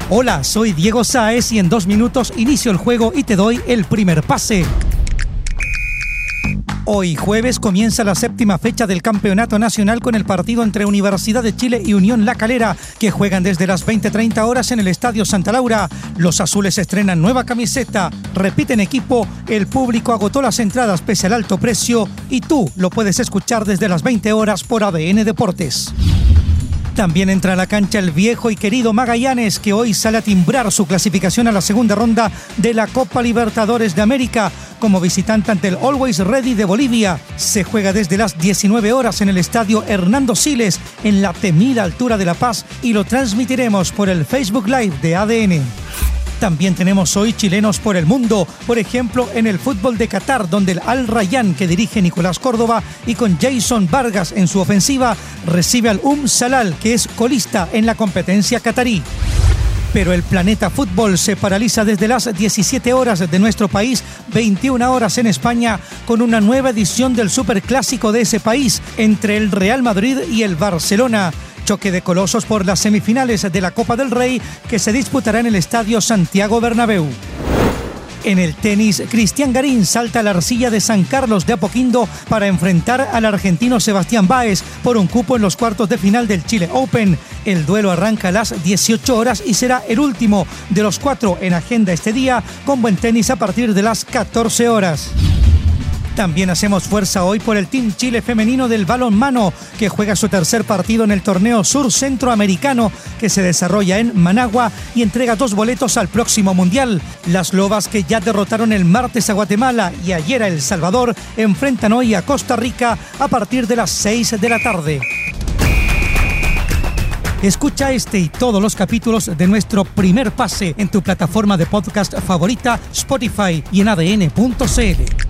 Hola, soy Diego Sáez y en 2 minutos inicio el juego y te doy el primer pase. Hoy jueves comienza la 7ª fecha del Campeonato Nacional con el partido entre Universidad de Chile y Unión La Calera, que juegan desde las 20:30 horas en el Estadio Santa Laura. Los azules estrenan nueva camiseta, repiten equipo, el público agotó las entradas pese al alto precio y tú lo puedes escuchar desde las 20 horas por ADN Deportes. También entra a la cancha el viejo y querido Magallanes, que hoy sale a timbrar su clasificación a la segunda ronda de la Copa Libertadores de América como visitante ante el Always Ready de Bolivia. Se juega desde las 19 horas en el estadio Hernando Siles, en la temida altura de La Paz, y lo transmitiremos por el Facebook Live de ADN. También tenemos hoy chilenos por el mundo, por ejemplo en el fútbol de Qatar, donde el Al Rayyan, que dirige Nicolás Córdoba, y con Jason Vargas en su ofensiva, recibe al Salal, que es colista en la competencia catarí. Pero el planeta fútbol se paraliza desde las 17 horas de nuestro país, 21 horas en España, con una nueva edición del superclásico de ese país entre el Real Madrid y el Barcelona. Choque de colosos por las semifinales de la Copa del Rey que se disputará en el Estadio Santiago Bernabéu. En el tenis, Cristian Garín salta a la arcilla de San Carlos de Apoquindo para enfrentar al argentino Sebastián Báez por un cupo en los cuartos de final del Chile Open. El duelo arranca a las 18 horas y será el último de los 4 en agenda este día, con buen tenis a partir de las 14 horas. También hacemos fuerza hoy por el Team Chile femenino del balonmano, que juega su tercer partido en el torneo Sur Centroamericano, que se desarrolla en Managua y entrega 2 boletos al próximo Mundial. Las Lobas, que ya derrotaron el martes a Guatemala y ayer a El Salvador, enfrentan hoy a Costa Rica a partir de las 6 de la tarde. Escucha este y todos los capítulos de nuestro primer pase en tu plataforma de podcast favorita, Spotify, y en adn.cl.